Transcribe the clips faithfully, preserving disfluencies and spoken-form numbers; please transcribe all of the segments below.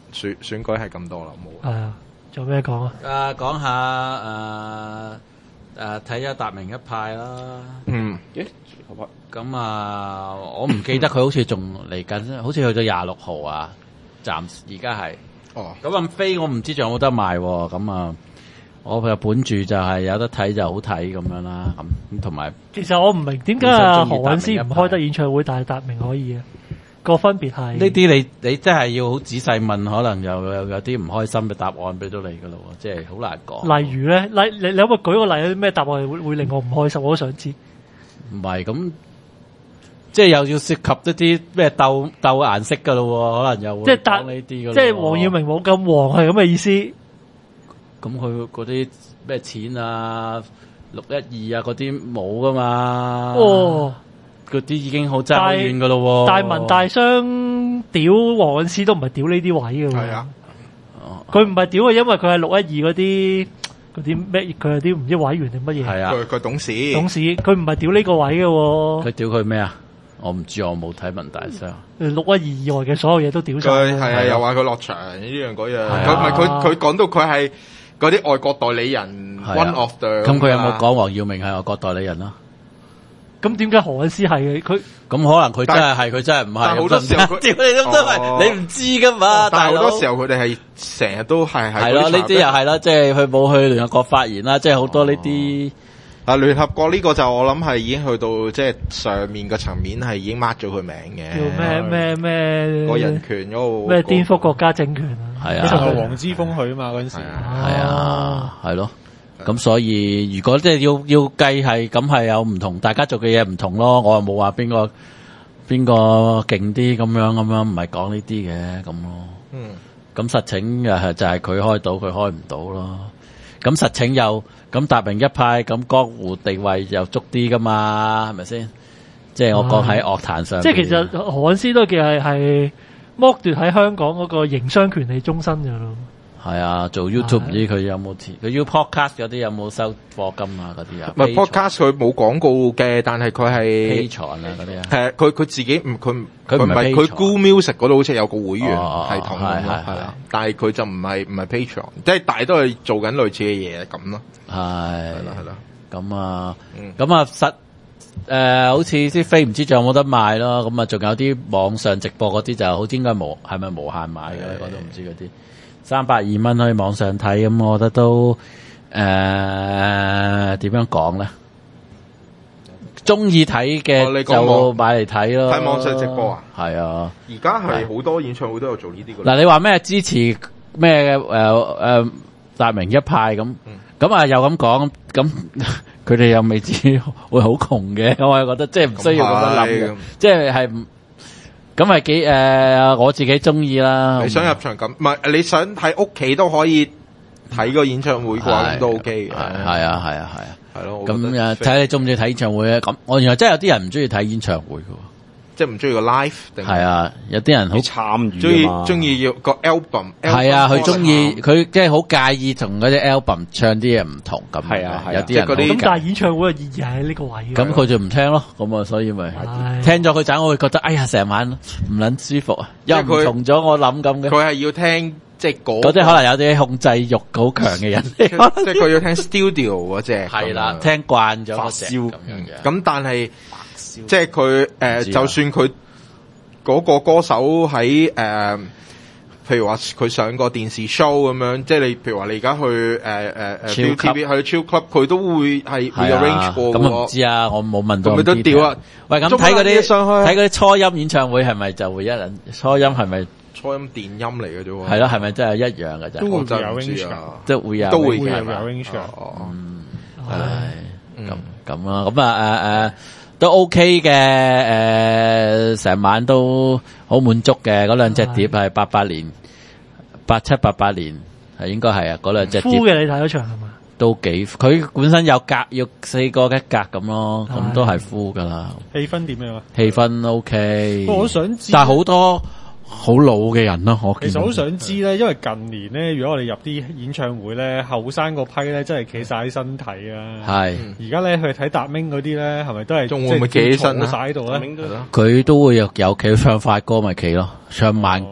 選選舉係咁多啦，冇。 係啊，仲有咩講啊？ 誒講下誒誒睇下達明一派啦。 嗯， 咦？ 咁啊，我唔記得佢好似仲嚟緊，好似去到廿六號啊，暫時而家係。 哦。 咁咁飛我唔知仲有冇得賣喎，咁啊，我嘅本住就係有得睇就好睇咁樣啦，咁同埋。 其實我唔明點解啊何韻詩唔開得演唱會，但係達明可以啊？個分別係呢啲你你真係要好仔細問，可能又有有啲唔開心嘅答案俾到你噶咯，即係好難講。 例如咧，例你你可唔可以舉個例？有啲咩答案會會令我唔開心？我都想知。 唔係咁，即係又要涉及一啲咩鬥鬥顏色噶咯，可能又會即係答呢啲噶。 即係黃耀明冇咁黃係咁嘅意思。 咁佢嗰啲咩錢啊、六一二啊嗰啲冇噶嘛。 哦。 嗰啲已經好爭好遠噶咯， 大文大商屌黃韻詩都唔係屌呢啲位嘅喎。係啊，佢唔係屌啊，因為佢係六一二嗰啲嗰啲咩，佢係啲唔知委員定乜嘢。 係啊， 佢佢董事。 董事，佢唔係屌呢個位嘅喎。 佢屌佢咩啊？我唔知，我冇睇文大商。 六一二以外嘅所有嘢都屌晒。 佢係啊，又話佢落場呢樣嗰樣。佢唔係佢佢講到佢係嗰啲外國代理人 one of the。 咁佢有冇講黃耀明係外國代理人啊？ 咁點解何韻詩係嘅？佢咁可能佢真係係，佢真係唔係。 但係好多時候佢， 屌你咁都係，你唔知噶嘛？ 但係好多時候佢哋係成日都係係。 係咯，呢啲又係啦，即係佢冇去聯合國發言啦，即係好多呢啲。 啊，聯合國呢個就我諗係已經去到即係上面個層面係已經 mark 咗佢名嘅。 叫咩咩咩？ 個人權嗰個咩顛覆國家政權啊？ 係啊， 黃之鋒去啊嘛嗰陣時。 係啊，係咯。咁所以如果即係要要計係咁係有唔同，大家做嘅嘢唔同咯。我又冇話邊個邊個勁啲咁樣咁樣，唔係講呢啲嘅咁咯。嗯。咁實情誒就係佢開到，佢開唔到咯。咁實情又咁達明一派，咁江湖地位又足啲噶嘛，係咪先？即係我講喺樂壇上。 即係其實何韻詩都叫係係剝奪喺香港嗰個營商權利終身嘅咯。 係啊，做 YouTube 唔知佢有冇錢，佢要 podcast 嗰啲有冇收課金啊？嗰啲啊， 唔係 podcast 佢冇廣告嘅，但係佢係 Patreon 啊嗰啲啊， 係佢佢自己唔佢佢唔係佢 Google Music 嗰度好似有個會員系統係咯，係啦，但係佢就唔係唔係 Patreon，即係大都係做緊類似嘅嘢咁咯， 係係啦係啦， 咁啊，咁啊實誒好似啲飛唔知仲有冇得賣咯，咁啊仲有啲網上直播嗰啲就好似應該無係咪無限買嘅咧？我都唔知嗰啲。三百二蚊去網上睇，咁我覺得都誒點樣講咧？中意睇嘅就買嚟睇咯。 睇網上直播啊？ 係啊！ 而家係好多演唱會都有做呢啲嘅。 嗱，你話咩支持咩誒誒達明一派咁？咁啊又咁講，咁佢哋又未知會好窮嘅，我係覺得即係唔需要咁樣諗嘅，即係係。咁係幾誒，我自己中意啦。 你想入場咁，唔係你想喺屋企都可以睇個演唱會嘅話，咁都 OK 嘅。係啊，係啊，係啊， 係咯。 咁誒，睇下你中唔中意睇演唱會咧？咁我原來真係有啲人唔中意睇演唱會嘅， 即係唔中意個 live 定係啊？有啲人好參與， 中意中意要個 album。 係啊，佢中意佢即係好介意同嗰啲 album 唱啲嘢唔同咁。 係啊， 有啲人咁但係演唱會嘅意義喺呢個位。 咁佢就唔聽咯，咁啊，所以咪聽咗佢陣，我會覺得哎呀，成晚唔撚舒服啊，又唔同咗我諗咁嘅。 佢係要聽即係嗰嗰啲可能有啲控制欲好強嘅人， 即係佢要聽 studio 嗰隻。 係啦，聽慣咗發燒咁樣嘅。咁但係即係佢誒，就算佢嗰個歌手喺誒、呃，譬如話佢上個電視 show 咁樣，即係你譬如話你而家去誒誒誒 T V 去 Chill Club，佢都會係會 arrange 過嘅。 咁我唔知啊，我冇問到。 咁咪都屌啊！ 喂，咁睇嗰啲睇嗰啲初音演唱會係咪就會一人？初音係咪？ 初音電音嚟嘅啫喎。 係咯，係咪真係一樣嘅啫？ 都會有 arrange 啊， 即係會有， 都會有 arrange 啊。 嗯，係咁咁啊，咁啊誒誒。都 OK 嘅，誒、呃，成晚都好滿足嘅。嗰兩隻碟係八八年、八七八八年，係應該係啊。嗰兩隻碟。 敷嘅你睇咗場係嘛？ 都幾，佢本身有格，要四個一格咁咯，咁都係敷噶啦。 氣氛點樣啊？ 氣氛 OK。 我想知， 但係好多好老嘅人咯，我其實好想知咧，因為近年咧，如果我哋入啲演唱會咧，後生嗰批咧，真係企晒啲身體啊。 係。 而家咧去睇達明嗰啲咧，係咪都係仲會唔會企起身啊？ 晒喺度咧？ 佢都會有有企唱快歌咪企咯，唱慢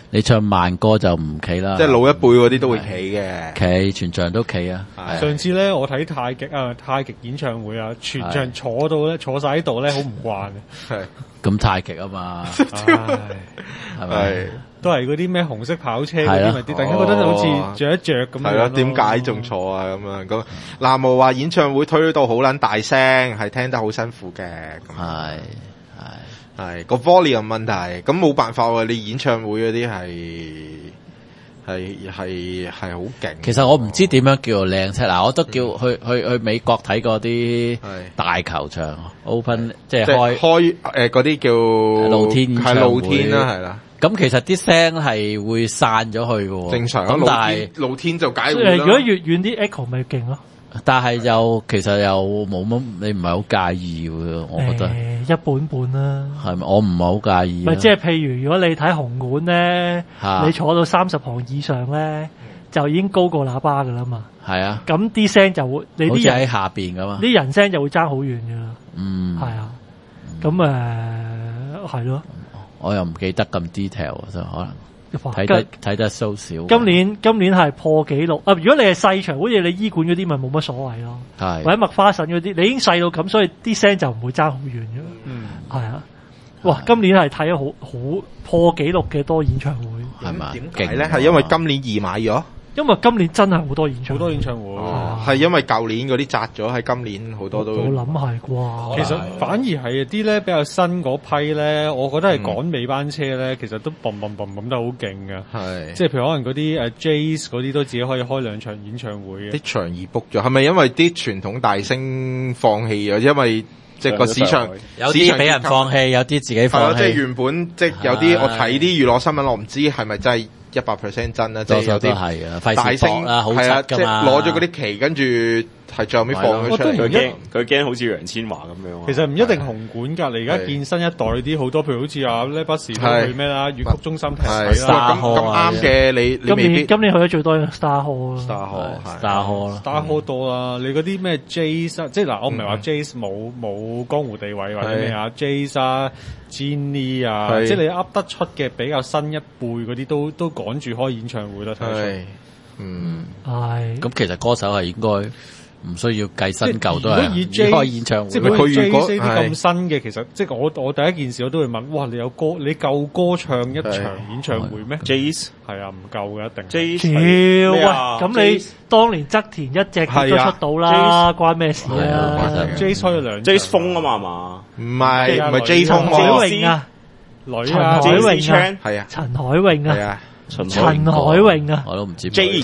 你唱慢歌就唔企啦。 即係老一輩嗰啲都會企嘅， 企全場都企啊。 上次咧我睇太極啊，太極演唱會啊，全場坐到咧坐晒喺度咧，好唔慣嘅。 係咁太極啊嘛，係咪？ 都係嗰啲咩紅色跑車嗰啲咪啲，突然間覺得好似着一着咁樣。係咯， 點解仲坐啊？咁樣咁，南無話演唱會推到好撚大聲，係聽得好辛苦嘅。 係係係個 volume 問題，咁冇辦法喎。你演唱會嗰啲係係係係好勁。 其實我唔知點樣叫做靚車嗱，我都叫去去去美國睇嗰啲大球場 open， 即係開開誒嗰啲叫露天演唱會， 係露天啦，係啦。 咁其實啲聲係會散咗去嘅， 正常。咁但係露天就解會啦。 如果越遠啲 echo 咪勁咯。 但係又其實又冇乜，你唔係好介意喎，我覺得。 誒，一半半啦。 係咪？我唔係好介意。 咪即係譬如如果你睇紅館咧， 啊、 你坐到三十行以上咧，就已經高過喇叭噶啦嘛。 係啊。咁啲聲就會，你啲人喺下邊噶嘛。 啲人聲就會爭好遠噶啦。 嗯。 係啊。咁誒係咯。 我又唔記得咁 detail 啊，就可能睇得睇得 so 少。 今年今年係破紀錄啊！如果你係細場，好似你醫館嗰啲，咪冇乜所謂咯。係或者麥花臣嗰啲，你已經細到咁，所以啲聲就唔會爭好遠嘅。嗯，係啊。哇！今年係睇咗好好破紀錄嘅多演唱會， 係嘛？ 點解咧？係因為今年易買咗。 因為今年真係好多演唱會， 好多演唱會，係、 哦、因為舊年嗰啲砸咗，喺今年好多都。 我諗係啩。 其實反而係啲咧比較新嗰批咧，我覺得係趕尾班車咧，其實都嘣嘣嘣嘣得好勁㗎。係，即係譬如可能嗰啲誒 Jace 嗰啲都自己可以開兩場演唱會嘅。 啲場已 book 咗，係咪因為啲傳統大星放棄咗？因為即係個市場有啲俾人放棄，有啲自己放棄。 即係原本即係有啲我睇啲娛樂新聞，我唔知係咪真係。一百 percent 真啦，即係有啲大聲啦，好係啊，即係攞咗嗰啲旗，跟住係最後尾放咗出嚟。 佢驚佢驚好似楊千嬅咁樣。 其實唔一定紅館㗎，你而家見新一代啲好多，譬如好似阿 Lebus 去咩啦，粵曲中心踢水啦。 咁咁啱嘅，你今年今年去咗最多 Star Hall 啦 ，Star Hall Star Hall Star Hall 多啦。你嗰啲咩 Jace 即係嗱，我唔係話 Jace 冇冇江湖地位或者咩啊 Jace 啊。Jenny 啊，即係你噏得出嘅比較新一輩嗰啲都都趕住開演唱會啦，睇出。 嗯， 係。 咁其實歌手係應該唔需要計新舊都係開演唱會。 即係佢如果啲咁新嘅，其實即係我我第一件事我都會問，哇！你有歌你夠歌唱一場演唱會咩 ？Jace 係啊，唔夠嘅一定。 Jace 喂，咁你當年側田一隻碟都出到啦，關咩事啊 ？Jace 開咗兩 Jace 風啊嘛係嘛？ 唔係唔係 J 風海詠啊，女啊，陳海詠啊， 係啊， 陳海詠啊， 陳海詠啊， 我都唔知 J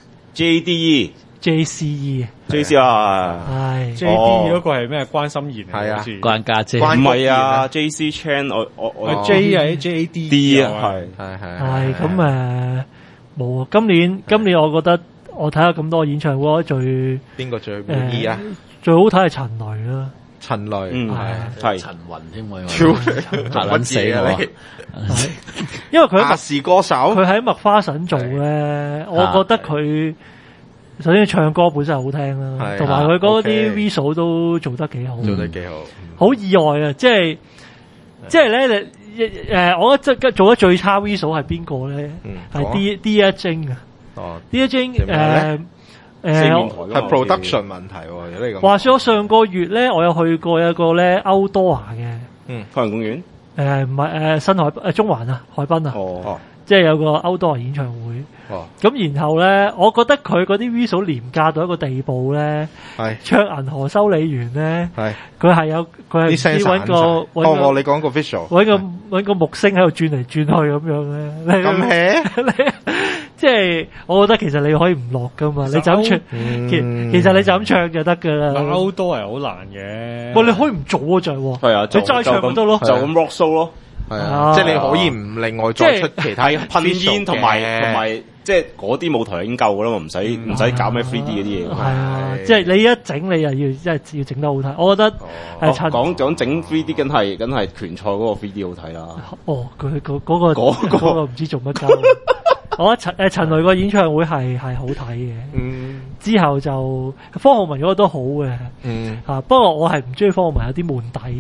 J D E J C E J C 啊， 係 J D E 嗰個係咩？關心妍係啊， 關家姐， 唔係啊 J C Chan 我我我 J 係 J A D D 啊，係係係係咁誒冇啊！今年今年我覺得我睇下咁多演唱會最邊個最滿意啊？ 最好睇係陳雷啦。 陳雷， 嗯係係陳雲添喎， 嚇撚死啊你！ 因為佢亞視歌手， 佢喺麥花臣做咧，我覺得佢首先唱歌本身係好聽啦，同埋佢嗰啲 visual 都做得幾好， 做得幾好， 好意外啊！即係即係咧，誒，我覺得即係做得最差 visual 係邊個咧？係 D D 一晶啊！哦，D 一晶誒。誒， 係 production 問題喎，有呢個。 話說我上個月咧，我有去過一個咧歐多華嘅， 嗯，海洋公園。 誒唔係誒新海誒中環啊，海濱啊， 哦， 即係有個歐多華演唱會。 哦， 咁然後咧，我覺得佢嗰啲 visual 廉價到一個地步咧， 係唱銀河修理員咧， 係佢係有佢係唔知揾個揾個，你講個 visual， 揾個揾個木星喺度轉嚟轉去咁樣咧， 咁 hea。 即係，我覺得其實你可以唔落噶嘛，你就咁唱，其其實你就咁唱就得噶啦。 歐多係好難嘅， 喂，你可以唔做啊，就係， 係啊， 你齋唱咪得咯， 就咁 rock show 咯， 係啊，即係你可以唔另外再出其他噴煙同埋同埋，即係嗰啲舞台已經夠噶啦嘛，唔使唔使搞咩 three D 嗰啲嘢。 係啊，即係你一整你又要即係要整得好睇，我覺得誒講講整 three D 梗係梗係拳賽嗰個 three D 好睇啦。 哦，佢嗰嗰個嗰個唔知做乜鳩。我覺得陳誒陳雷個演唱會係係好睇嘅，嗯，之後就方浩文嗰個都好嘅，嗯，啊，不過我係唔中意方浩文有啲悶底嘅，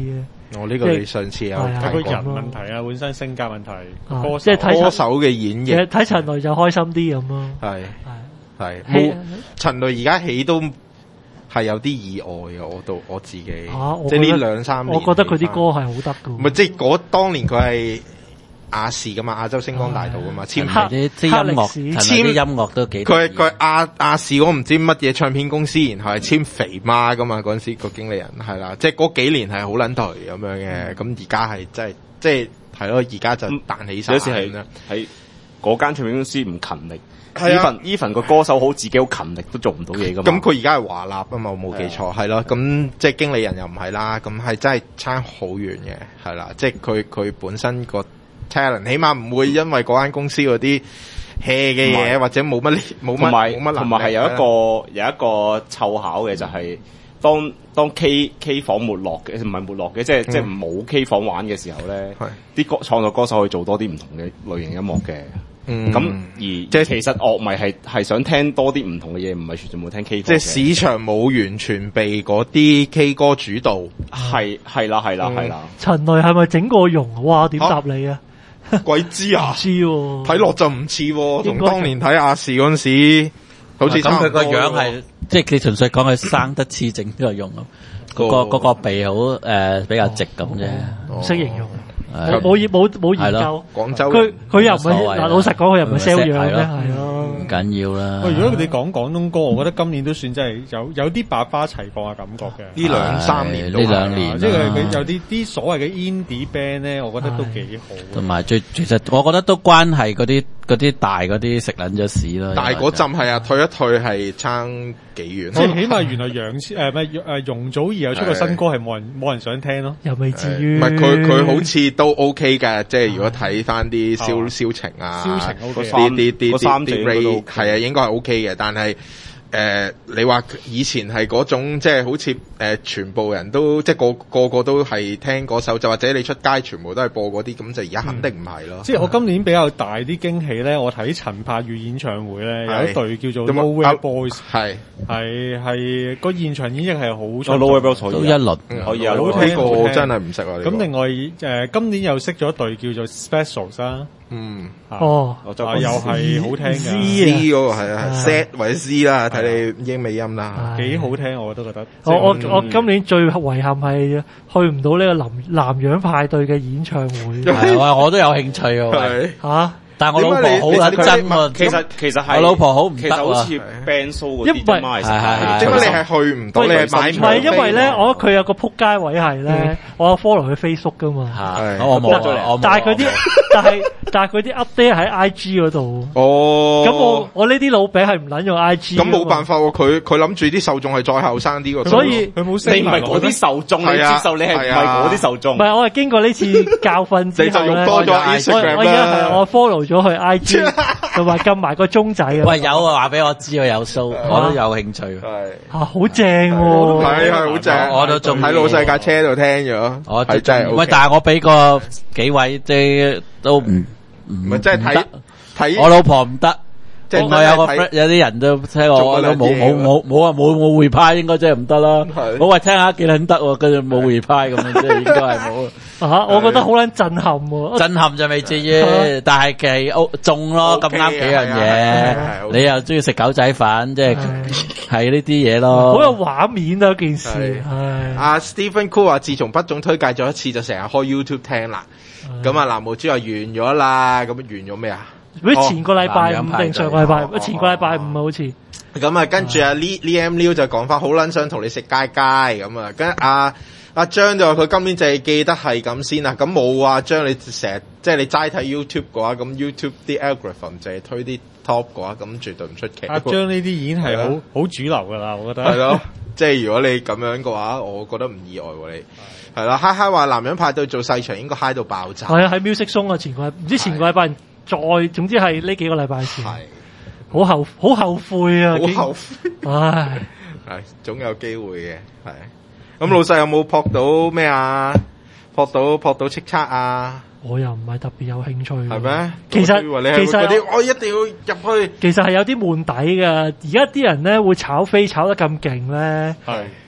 我呢個你上次有睇個睇過人問題啊，本身性格問題， 啊歌手即係睇歌手嘅演繹， 其實睇陳雷就開心啲咁咯。 係係係戲冇陳雷而家起都係有啲意外嘅，我到我自己， 啊我即係呢覺得兩三年， 我覺得佢啲歌係好得㗎。 唔係即係嗰當年佢係亞視噶嘛，亞洲星光大道噶嘛，簽陳雷啲啲音樂，陳雷啲音樂都幾佢佢亞亞視我唔知乜嘢唱片公司，然後係簽肥媽噶嘛，嗰陣時個經理人係啦，即係嗰幾年係好撚頹咁樣嘅，咁而家係真係即係係咯，而家就彈起晒。 有時係喺嗰間唱片公司唔勤力。 係啊 even even 個歌手好自己好勤力都做唔到嘢噶嘛。 咁佢而家係華納啊嘛，我冇記錯係咯。咁即係經理人又唔係啦，咁係真係差好遠嘅，係啦。即係佢佢本身個 talent，起碼唔會因為嗰間公司嗰啲 hea 嘅嘢或者冇乜冇乜冇乜能力。 同埋係有一個有一個湊巧嘅就係、是、當當 K K 房沒落嘅，唔係沒落嘅，即係、嗯、即係冇 K 房玩嘅時候咧，啲歌創作歌手可以做多啲唔同嘅類型音樂嘅。 嗯， 咁而即係其實樂迷係係想聽多啲唔同嘅嘢，唔係全部聽 K 歌。 即係市場冇完全被嗰啲 K 歌主導， 係係啦係啦係啦。 陳雷係咪整過容？哇！點答你啊？ 鬼知啊！ 唔知喎， 睇落就唔似喎，同當年睇亞視嗰陣時，好似咁佢個樣係，即係你純粹講佢生得似整呢個容咯。嗰個嗰個鼻好誒比較直咁啫， 唔識形容。冇冇冇冇研究， 廣州佢佢又唔係嗱，老實講佢又唔係 sell 樣嘅，係咯， 唔緊要啦。 喂，如果佢哋講廣東歌，我覺得今年都算真係有有啲百花齊放嘅感覺嘅。 呢兩三年呢兩年， 即係佢有啲啲所謂嘅 indie band 咧，我覺得都幾好。 同埋最其實我覺得都關係嗰啲嗰啲大嗰啲食撚咗屎啦。 但係嗰陣係啊，退一退係差幾遠。 即係起碼原來楊千誒咩誒容祖兒有出個新歌係冇人冇人想聽咯， 又未至於。 唔係佢佢好似都 OK 嘅。即係如果睇翻啲銷銷情啊， 銷情 OK， 啲啲啲啲啲 rate 係啊，應該係 OK 嘅。但係誒、呃，你話以前係嗰種即係好似誒、呃，全部人都即係個個個都係聽嗰首，就或者你出街全部都係播嗰啲，咁就而家肯定唔係咯。 即係我今年比較大啲驚喜咧，我睇陳柏宇演唱會咧，有一隊叫做 Nowhere Boys，係係係個現場演繹係好 ，Nowhere Boys 都一輪可以啊， 好聽過真係唔識啊。 咁另外誒，今年又識咗一隊叫做 Specials 啦。 嗯， 哦， 又係好聽嘅 ，C 嗰個係啊 ，set 或者 C 啦，睇你英美音啦， 幾好聽，我都覺得。 我我我今年最遺憾係去唔到呢個南南洋派對嘅演唱會。 係啊，我都有興趣啊，吓。但係我老婆好撚真喎， 其實其實係我老婆好唔得其實好似 band show 嗰啲啫嘛，係係點解你係去唔到？你係買唔係因為咧，我佢有個撲街位係咧，我有 follow 佢 Facebook 噶嘛。 我冇我冇。 但係佢啲，但係但係佢啲 update 喺 I G 嗰度。 哦。 咁我我呢啲老餅係唔撚用 I G。 咁冇辦法喎，佢佢諗住啲受眾係再後生啲喎。 所以佢冇。 你唔係嗰啲受眾，你接受你係唔係嗰啲受眾？ 唔係，我係經過呢次教訓之後咧， 你就用多咗 Instagram 我而家係我 follow 咗佢 I G。同埋撳埋個鐘仔啊！ 喂，有啊，話俾我知啊，有 show，我都有興趣。 係啊，好正喎！ 係係好正， 我都仲喺老細架車度聽咗。 我係真係。 喂，但係我俾個幾位即係都唔唔唔係，即係睇睇我老婆唔得。即係我有個 friend，有啲人都聽我，我都冇冇冇冇啊冇冇回派，應該真係唔得啦。我話聽下幾撚得喎，跟住冇回派咁樣，即係應該係冇。 啊！我覺得好撚震撼喎， 震撼就未至於，但係其實中咯，咁啱幾樣嘢。你又中意食狗仔飯，即係係呢啲嘢咯。 好有畫面啊！件事。 阿 Stephen Cool 話：自從畢總推介咗一次，就成日開 YouTube 聽啦。咁啊，藍毛豬話完咗啦，咁完咗咩啊？ 佢前個禮拜五定上個禮拜？前個禮拜五啊，好似。 咁啊，跟住阿 Liam Liu 就講翻，好撚想同你食街街咁啊，跟阿。阿張就話佢今年就係記得係咁先啊，咁冇啊張你成日即係你齋睇 YouTube 嘅話，咁 YouTube 啲 algorithm 就係推啲 top 嘅話，咁絕對唔出奇。 阿張呢啲已經係好好主流噶啦，我覺得。 係咯，即係如果你咁樣嘅話，我覺得唔意外喎你。係啦，嗨嗨話男人派對做細場應該嗨到爆炸。 係啊，喺 Music Zone 啊，前個唔知前個禮拜再，總之係呢幾個禮拜前。係。好後好後悔啊！ 好後悔。 唉， 係總有機會嘅，係。咁老細有冇撲到咩啊？撲到撲到叱咤啊！ 我又唔係特別有興趣。係咩？ 其實其實我一定要入去。 其實係有啲悶底㗎。而家啲人咧會炒飛炒得咁勁咧，係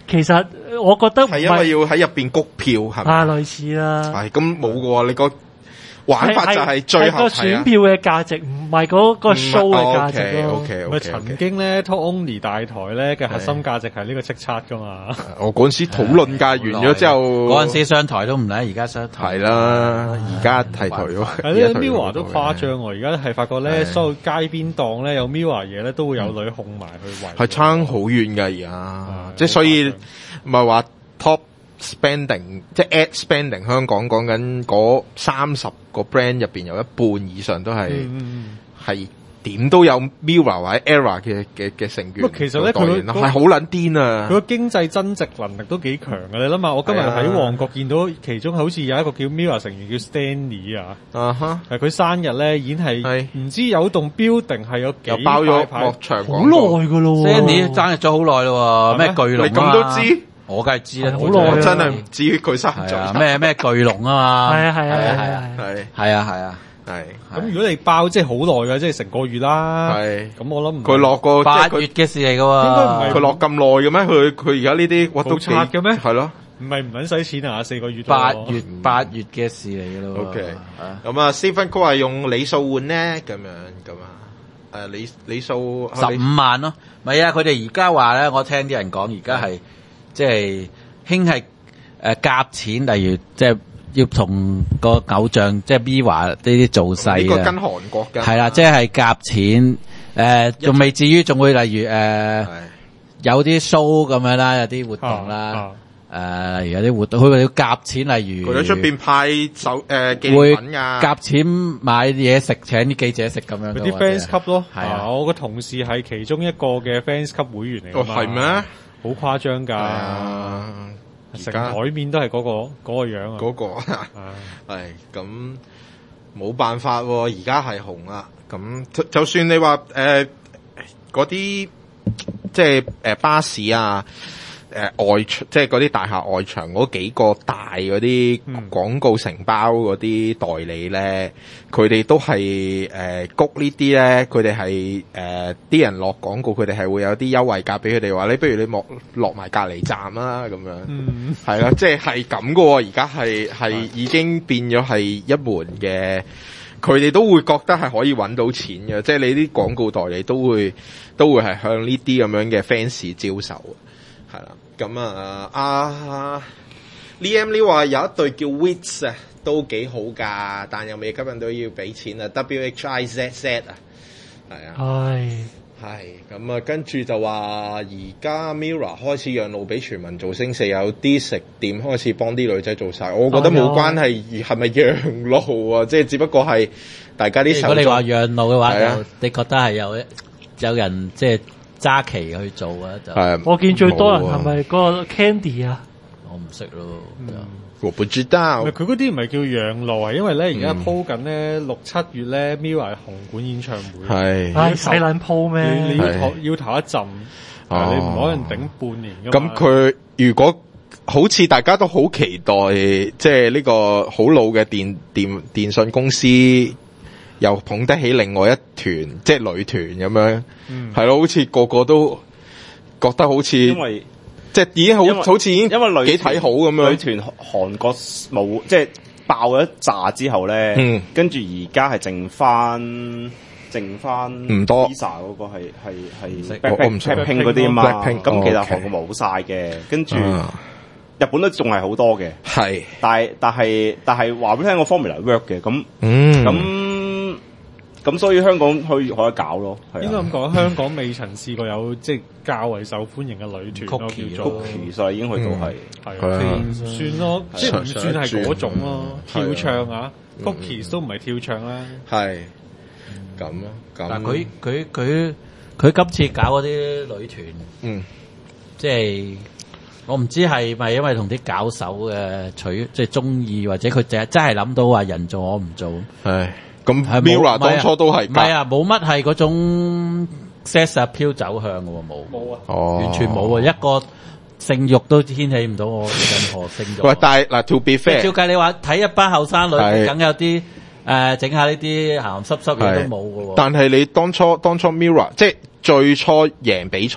其實我覺得係因為要喺入邊谷票係咪？ 啊，類似啦。 係咁冇嘅喎，你個玩法就係最後係個選票嘅價值，唔係嗰個 show 嘅價值咯。 O K O K。 曾經咧 Talk Only 大台咧嘅核心價值係呢個叱咤噶嘛。 我嗰陣時討論㗎，完咗之後嗰陣時商台都唔嚟，而家商台係啦，而家係台咯。 係呢 Mirror 都誇張喎，而家係發覺咧，所有街邊檔咧有 Mirror 嘢咧，都會有女控埋去圍。 係差好遠㗎而家，即係所以唔係話 top spending 即係 ad spending 香港講緊嗰三十個 brand 入邊有一半以上都係係點都有 Mirror 或者 Era 嘅嘅嘅成員。 其實咧佢係好撚癲啊！ 佢個經濟增值能力都幾強嘅。你諗下，我今日喺旺角見到其中好似有一個叫 Mirror 成員叫 Stanley 啊，啊哈，係佢生日咧已經係唔知有棟 building 係有幾包咗幕牆好耐噶咯 ，Stanley 生日咗好耐咯，咩巨龍啊？ 你咁都知？ 我梗係知啦， 好耐真係唔知佢生咗咩咩巨龍啊嘛， 係啊係啊係啊係係啊係啊係。 咁如果你爆即係好耐嘅，即係成個月啦。 係咁我諗佢落過八月嘅事嚟噶喎， 應該唔係佢落咁耐嘅咩？佢佢而家呢啲好差嘅咩？ 係咯， 唔係唔撚使錢啊！四個月八月八月嘅事嚟嘅咯。 O K，咁啊，Stephen Cole 係用里數換咧，咁樣咁啊，誒里里數十五萬咯，唔係啊！佢哋而家話咧，我聽啲人講，而家係即係。興係誒夾錢，例如即係要同個偶像即係 Mirror 呢啲做勢呢個跟韓國嘅係啦，即係夾錢誒，仲未至於仲會例如誒有啲 show 咁樣啦，有啲活動啦，誒例如有啲活動，佢話要夾錢，例如佢喺出邊派手誒紀念品㗎， 夾錢買嘢食請啲記者食咁樣。 嗰啲 fans club 咯， 係啊， 我個同事係其中一個嘅 fans club 會員嚟㗎嘛。 哦，係咩？ 好誇張㗎！成台面都係嗰個嗰個樣啊！ 嗰個係咁冇辦法喎，而家係紅啦。咁就就算你話誒嗰啲即係誒巴士啊。誒、呃、外即係嗰啲大廈外牆嗰幾個大嗰啲廣告承包嗰啲代理咧，佢哋、嗯、都係誒谷呢啲咧，佢哋係誒啲人落廣告，佢哋係會有啲優惠價俾佢哋話，你不如你落落埋隔離站啦咁樣，係啦、嗯，即係係咁噶喎，而家係係已經變咗係一門嘅，佢哋都會覺得係可以揾到錢嘅，即係你啲廣告代理都會都會係向呢啲咁樣嘅 fans 招手。係啦，咁啊，阿 Liam Lee 話有一對叫 Wits 啊，都幾好噶，但又未吸引到要俾錢啊 ，W H I Z Z 啊，係啊， 係係咁啊，跟住就話而家 Mirror 開始讓路俾全民造星四，有啲食店開始幫啲女仔做晒，我覺得冇關係，係咪讓路啊？即係只不過係大家啲手。如果你話讓路嘅話，就你覺得係有有人即係。揸旗去做啊！就我見最多人係咪嗰個 Candy 啊？ 我唔識咯。 我不知道。 佢嗰啲唔係叫讓路啊，因為咧而家鋪緊咧六七月咧 Mirror 紅館演唱會。係。唉， 使撚鋪咩？ 你要投要投一陣，你唔可能頂半年㗎嘛。 咁佢如果好似大家都好期待，即係呢個好老嘅電電電信公司。又捧得起另外一團，即係女團咁樣，係咯、嗯，好似個個都覺得好似，因為即係已經好，好似已經因為幾睇好咁樣。 女團韓國冇即係爆咗一炸之後咧，嗯、跟住而家係剩翻剩翻唔多。 Lisa 嗰個係係係我唔識 Blackpink 嗰啲嘛，咁其實韓國冇晒嘅，跟住。日本都仲係好多嘅，係，但係但係但係話俾你聽個 formula work 嘅，咁咁咁所以香港可以可以搞咯， 應該咁講，香港未曾試過有即係較為受歡迎嘅女團咯，叫做其實已經去到係係算咯，即係唔算係嗰種咯，跳唱啊 ，Cookies 都唔係跳唱啦， 係咁咯， 但佢佢佢佢今次搞嗰啲女團，嗯，即係。我唔知係咪因為同啲搞手嘅取即係中意，或者佢淨係真係諗到話人做我唔做。係咁 Mirror 當初都係唔係啊，冇乜係嗰種 sex appeal 走向嘅喎，冇冇啊，哦、完全冇啊，一個性慾都掀起唔到我任何性慾。 喂，但係嗱 to be fair， 照計你話睇一班後生女，梗有啲誒整下呢啲鹹鹹濕濕嘢都冇嘅喎。 但係你當初當初 Mirror 即係最初贏比賽。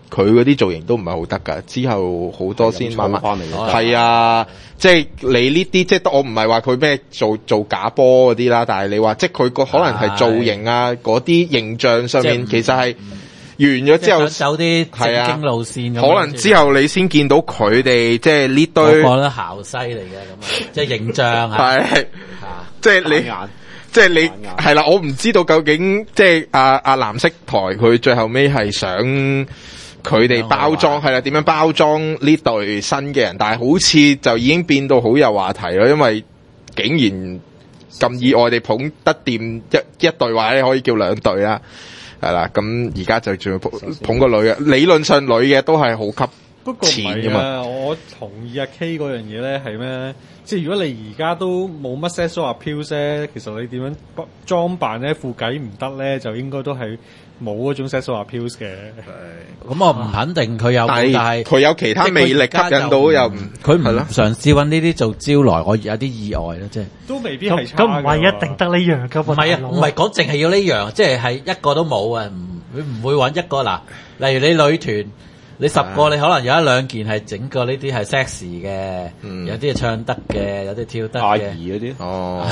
佢嗰啲造型都唔係好得噶，之後好多先慢慢翻嚟。係啊，即係你呢啲，即係我唔係話佢咩做做假波嗰啲啦，但係你話即係佢個可能係造型啊嗰啲形象上面，其實係完咗之後走啲正經路線咁。 可能之後你先見到佢哋即係呢堆， 我覺得校西嚟嘅咁即係形象係，即係你。即係你係啦，我唔知道究竟即係阿阿藍色台佢最後尾係想佢哋包裝係啦，點樣包裝呢隊新嘅人，但係好似就已經變到好有話題咯，因為竟然咁意外地捧得掂一一隊或者可以叫兩隊啦，係啦，咁而家就仲要捧捧個女嘅，理論上女嘅都係好級。 不過唔係啊，我同意阿 K 嗰樣嘢咧係咩？即係如果你而家都冇乜 sexual appeal 咧，其實你點樣裝扮咧副計唔得咧，就應該都係冇嗰種 sexual appeal 嘅。 咁我唔肯定佢有，但係佢有其他魅力吸引到又唔， 佢唔嘗試揾呢啲做招來，我有啲意外啦，即係都未必係差。 咁唔係一定得呢樣噶， 唔係啊，唔係講淨係要呢樣，即係係一個都冇啊，唔佢唔會揾一個嗱，例如你女團。你十個你可能有一兩件係整個呢啲係 sexy 嘅，嗯、有啲係唱得嘅，有啲跳得嘅。 阿姨嗰啲哦，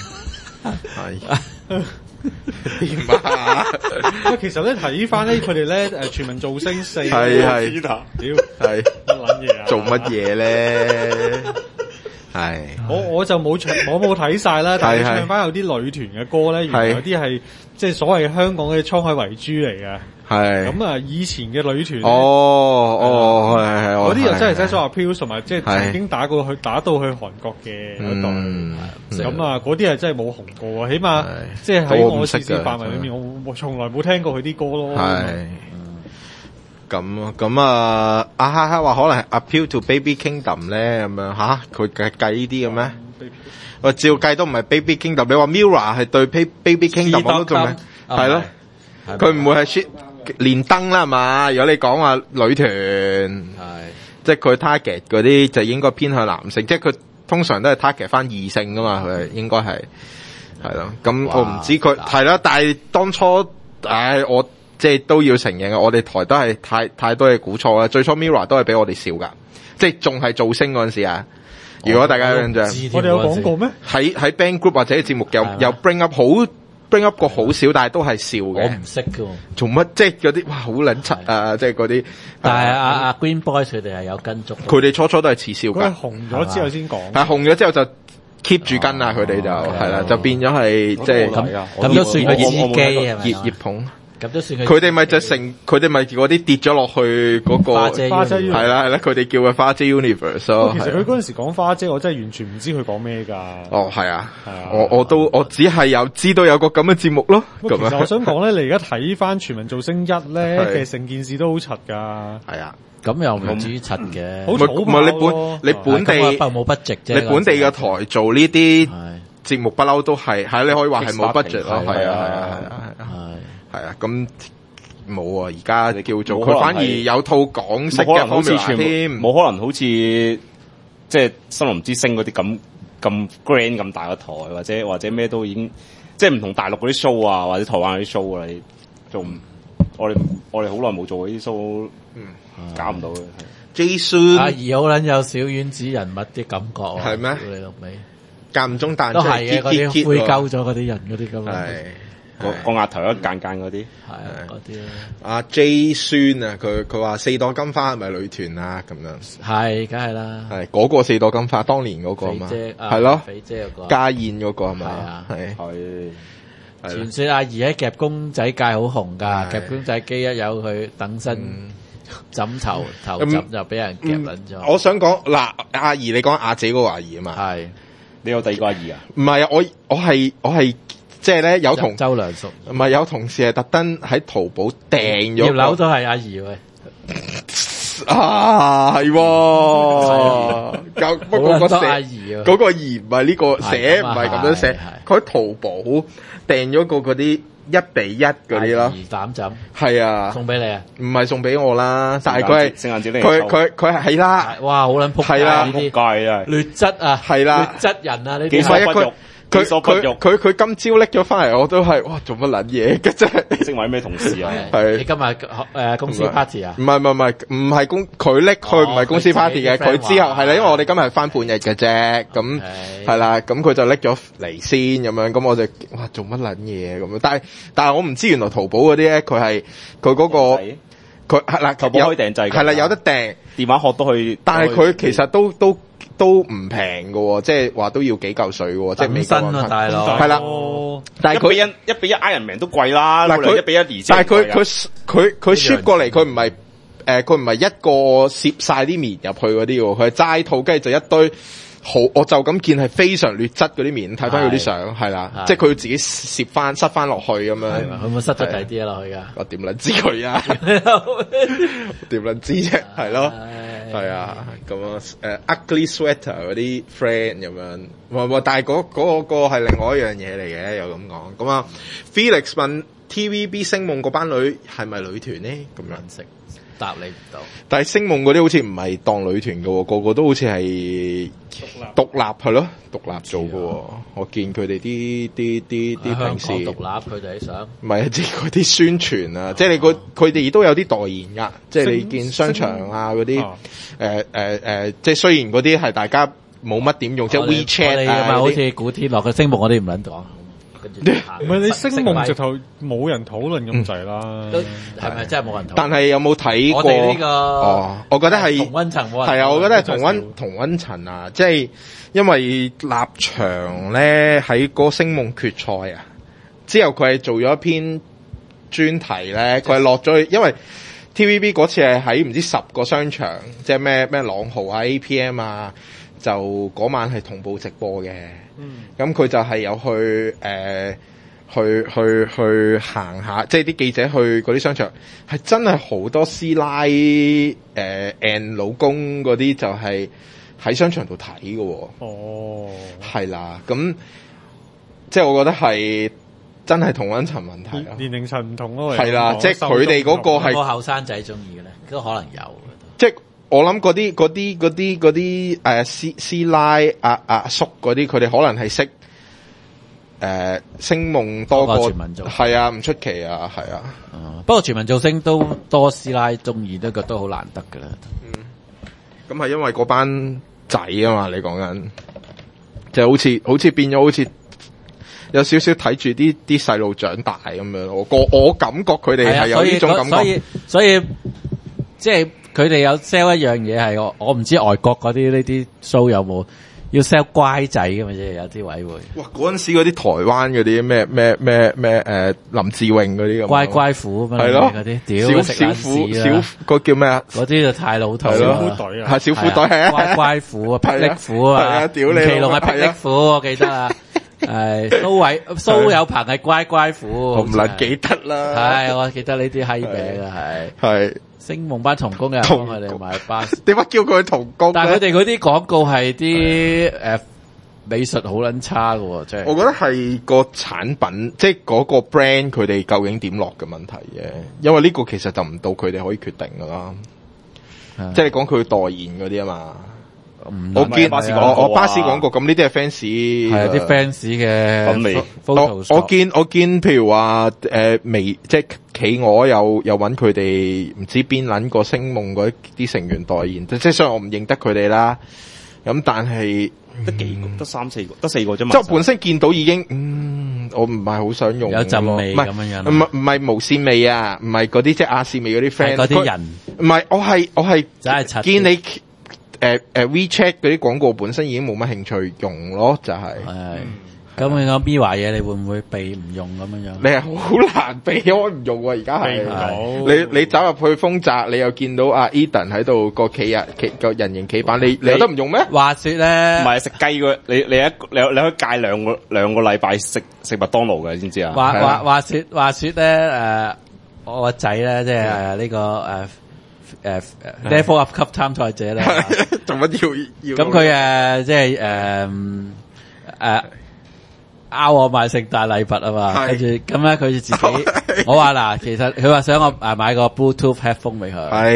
係點啊？其實咧睇翻咧，佢哋咧誒全民造星四， 係係， 屌係乜撚嘢啊？ 做乜嘢咧？係我我就冇唱，我冇睇晒啦。但係唱翻有啲女團嘅歌咧，原來有啲係即係所謂香港嘅滄海遺珠嚟嘅。係咁啊！以前嘅女團哦哦係係， 嗰啲又真係 sexual appeal，同埋即係曾經打過去打到去韓國嘅嗰代。咁啊，嗰啲係真係冇紅過啊！起碼即係喺我視線範圍裏面，我我從來冇聽過佢啲歌咯。係咁啊咁啊！阿哈哈話可能係 appeal to Baby Kingdom 咧咁樣吓，佢計計呢啲嘅咩？我照計都唔係 Baby Kingdom。你話 Mirror 係對 Baby Kingdom 我都仲係係咯，佢唔會係 shit。連登啦係嘛？如果你講話女團，係即係佢 target 嗰啲就應該偏向男性，即係佢通常都係 target 翻異性噶嘛，佢應該係係咯。咁我唔知佢係啦，但係當初唉，我即係都要承認啊，我哋台都係太太多嘢估錯啦。最初 Mirror 都係俾我哋笑噶，即係仲係造星嗰陣時啊。如果大家有印象， 我哋有講過咩？ 喺喺 band group 或者節目有有 bring up 好。bring up 個好少，但係都係笑嘅。 我唔識㗎。 做乜？即係嗰啲哇，好撚柒啊！即係嗰啲。 但係阿阿 Green Boys 佢哋係有跟足。 佢哋初初都係似笑㗎。 佢紅咗之後先講。 係紅咗之後就 keep 住跟啊！佢哋就係啦，就變咗係即係咁咁都算個熱機係咪？ 熱熱捧。 咁都算佢哋咪就成，佢哋咪嗰啲跌咗落去嗰個花姐，花姐係啦係啦，佢哋叫嘅花姐 Universe 咯。 其實佢嗰陣時講花姐，我真係完全唔知佢講咩㗎。 哦，係啊，我我都我只係有知道有個咁嘅節目咯。 其實我想講咧，你而家睇翻全民造星一咧，其實成件事都好柒㗎。係啊， 咁又唔至於柒嘅。 好草唔係你本你本地冇 budget 啫。 你本地嘅台做呢啲節目不嬲都係係你可以話係冇 budget 咯。係啊係啊係啊係係啊咁。冇啊！而家叫做佢反而有套港式嘅方面添， 冇可能好似即係森林之星嗰啲咁咁 grand 咁大個台，或者或者咩都已經即係唔同大陸嗰啲 show 啊，或者台灣嗰啲 show 啊，你做唔我哋我哋好耐冇做嗰啲 show，嗯，搞唔到嘅。 Jason 阿怡好撚有小丸子人物啲感覺啊， 係咩？ 你老味間唔中彈都係嘅，嗰啲灰鳩咗嗰啲人嗰啲咁啊。 個個額頭一間間嗰啲， 係啊嗰啲阿 J 孫啊，佢佢話四朵金花係咪女團啊？咁樣係，梗係啦。 係嗰個四朵金花，當年嗰個嘛，係咯， 肥姐嗰個家燕嗰個係咪？ 係啊， 係係。傳說阿怡喺夾公仔界好紅㗎，夾公仔機一有佢等身枕頭頭枕就俾人夾撚咗。 我想講嗱，阿怡你講阿姐嗰個阿怡啊嘛， 係你有第二個阿怡啊？唔係啊，我我係我係。即係咧，有同周良淑， 唔係有同事係特登喺淘寶訂咗。 葉劉都係阿怡喂， 啊係，咁不過個寫嗰個怡唔係呢個寫，唔係咁樣寫。佢喺淘寶訂咗個嗰啲一比一嗰啲咯。 怡膽枕係啊， 送俾你啊？ 唔係送俾我啦，但係佢係佢佢佢係係啦。 哇，好撚仆街係啦， 仆街啊！ 劣質啊， 係啦， 劣質人啊，呢啲其實佢。 佢佢佢佢今朝拎咗翻嚟，我都係哇做乜撚嘢嘅真係。 識位咩同事啊？ 係你今日誒公司 party 啊？ 唔係唔係唔係唔係公佢拎去唔係公司 party 嘅，佢之後係啦，因為我哋今日係翻半日嘅啫，咁係啦，咁佢就拎咗嚟先咁樣，咁我就哇做乜撚嘢咁樣？但係但係我唔知原來淘寶嗰啲咧，佢係佢嗰個。佢係啦， 淘寶可以訂製嘅， 係啦，有得訂電話殼都可以， 但係佢其實都都都唔平嘅，即係話都要幾嚿水嘅，即係美新啊大佬， 係啦，但係佢一比一一比一 Iron Man 都貴啦， 嗱佢一比一而但係佢佢佢佢 ship 過嚟，佢唔係誒，佢唔係一個攝晒啲棉入去嗰啲，佢係齋套，跟住就一堆。好，我就咁見係非常劣質嗰啲棉，睇翻佢啲相係啦，即係佢自己攝翻塞翻落去咁樣。 佢冇塞得第啲啊落去噶？ 我點撚知佢啊？點撚知啫？係咯，係啊，咁啊誒 Ugly Sweater 嗰啲 friend 咁樣，唔唔，但係嗰嗰個係另外一樣嘢嚟嘅，又咁講。咁啊 ，Felix 問 T V B 星夢嗰班女係咪女團呢？咁樣識。 答你唔到， 但係星夢嗰啲好似唔係當女團嘅，個個都好似係獨立係咯，獨立做嘅。我見佢哋啲啲啲啲平時獨立，佢哋想唔係即係嗰啲宣傳啊，即係你個佢哋都有啲代言噶，即係你見商場啊嗰啲誒誒誒，即係雖然嗰啲係大家冇乜點用，即係 WeChat 啊， 好似古天樂嘅星夢，我哋唔撚講。 唔係你星夢直頭冇人討論咁滯啦， 係咪真係冇人討論？ 但係有冇睇過？ 我哋呢個哦，我覺得係同溫層冇人係啊，我覺得係同溫同溫層啊，即係因為立場咧喺個星夢決賽啊，之後佢係做咗一篇專題咧，佢係落咗去，因為 T V B 嗰次係喺唔知十個商場，即係咩咩朗豪啊、A P M 啊，就嗰晚係同步直播嘅。咁佢、嗯、就係有去誒、呃、去去去行下，即係啲記者去嗰啲商場，係真係好多師奶誒 and 老公嗰啲就係喺商場度睇嘅。哦，係啦，咁即係我覺得係真係同溫層問題咯， 年齡層唔同咯。 係啦，即係佢哋嗰個係個後生仔中意嘅咧，都可能有。 即係我諗嗰啲嗰啲嗰啲嗰啲誒師師奶阿阿叔嗰啲，佢哋可能係識誒星夢多過全民造星，係啊，唔出奇啊，係啊。 嗯、不過全民造星都多師奶中意，都覺得好難得噶啦。 嗯，咁係因為嗰班仔啊嘛，你講緊，就好似好似變咗好似有少少睇住啲啲細路長大咁樣。我我我感覺佢哋係有呢種感覺， 所以所以即係。佢哋有 sell 一樣嘢係我我唔知外國嗰啲呢啲 show 有冇要 sell 乖仔㗎嘛，即係有啲位會。 哇！嗰陣時嗰啲台灣嗰啲咩咩咩咩誒林志穎嗰啲咁。乖乖虎啊嘛， 係咯嗰啲， 小小虎小個叫咩啊？ 嗰啲就太老土啦。 小虎隊啊，係小虎隊係啊。 乖乖虎啊，霹靂虎啊， 係啊，屌你！ 奇龍係霹靂虎，我記得啊。係蘇偉蘇有朋係乖乖虎， 我唔撚記得啦。 係我記得呢啲閪餅啊，係係。星夢班童工嘅，幫佢哋買巴士。 點解叫佢童工？ 但係佢哋嗰啲廣告係啲誒美術好撚差嘅，即係。我覺得係個產品，即係嗰個 brand 佢哋究竟點落嘅問題嘅，因為呢個其實就唔到佢哋可以決定噶啦。即係你講佢代言嗰啲啊嘛。我見巴士廣告，我巴士廣告咁呢啲係 fans， 係啊啲 fans 嘅。 我我見我見，譬如話誒微即係企鵝有有揾佢哋唔知邊撚個星夢嗰啲成員代言，即係雖然我唔認得佢哋啦，咁但係得幾個，得三四個，得四個啫嘛。 即係本身見到已經，嗯，我唔係好想用。 有陣味咁樣樣。 唔係唔係無線味啊，唔係嗰啲即係亞視味嗰啲 friend。 嗰啲人。唔係，我係我係。 真係見你。誒誒 WeChat 嗰啲廣告本身已經冇乜興趣用咯，就係。係。 咁你講 Mirror 嘢，你會唔會避唔用咁樣樣？ 你係好難避，我唔用喎，而家係。你你走入去豐澤，你又見到阿 Eden 喺度個企人企個人形企板，你你有得唔用咩？ 話說咧， 唔係食雞嘅，你你一你你可以戒兩個兩個禮拜食食麥當勞嘅，知唔知啊？ 話話話說話說咧，誒我個仔咧，即係誒呢個誒。誒誒 level up 級參賽者咧， 做乜要要？ 咁佢誒即係誒誒拗我買聖誕禮物啊嘛，跟住咁咧佢自己，我話嗱，其實佢話想我誒買個 Bluetooth headphone 俾佢，係